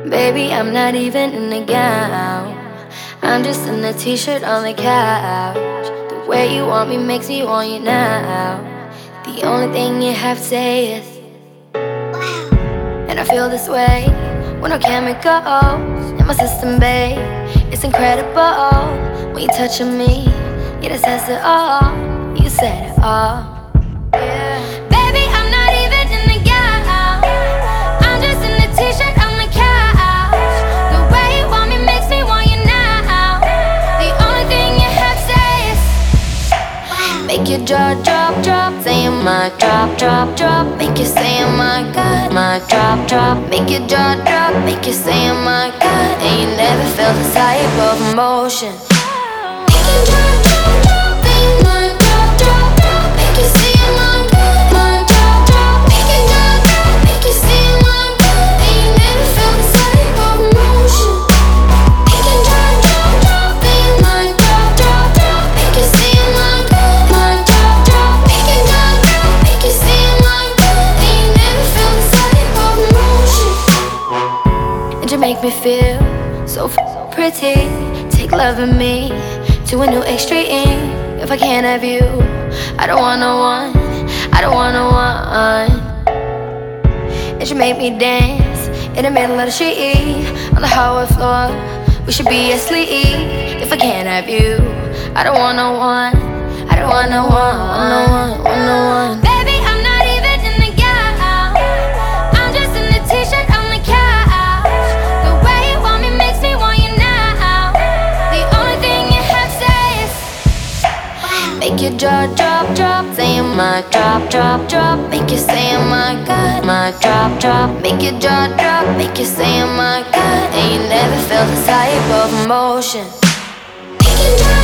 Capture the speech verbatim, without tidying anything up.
Baby, I'm not even in a gown. I'm just in a t-shirt on the couch. The way you want me makes me want you now. The only thing you have to say is wow. And I feel this way when no chemicals in my system, babe. It's incredible when you touching me. Yeah, that says it all. You said it all. Yeah. Baby, I'm not even in the gown. I'm just in a t-shirt on the couch. The way you want me makes me want you now. The only thing you have to say is wow. Make your jaw drop, drop. Saying my drop, drop, drop. Make you say oh my God. My drop, drop. Make your jaw drop. Make you say oh my God. And you never felt this type of emotion. Make your jaw drop, drop. Saying my drop, drop, drop. Make you say oh my God. My drop, drop. Make your jaw drop. Make you say oh my God. And you never felt this type of emotion. Make your jaw drop, drop. Saying my drop, drop, drop. Make you say oh my God. My drop, drop. Make your jaw drop. Make you say oh my God. And you never felt this type of emotion. And you make me feel so f- pretty. Take love in me to a new extreme. If I can't have you, I don't want no one. I don't want no one. And you make me dance in the middle of the street on the hardwood floor. We should be asleep. If I can't have you, I don't want no one. I don't want no one. Want no one. Want no one. Baby, I'm not even in the gown. I'm just in a t-shirt on the couch. The way you want me makes me want you now. The only thing you have to say is wow. Make your jaw drop, drop. Saying my drop, drop, drop. Make you say oh my God. My drop, drop. Make your jaw drop. Make you say oh my God. And you never felt this type of emotion. Make your jaw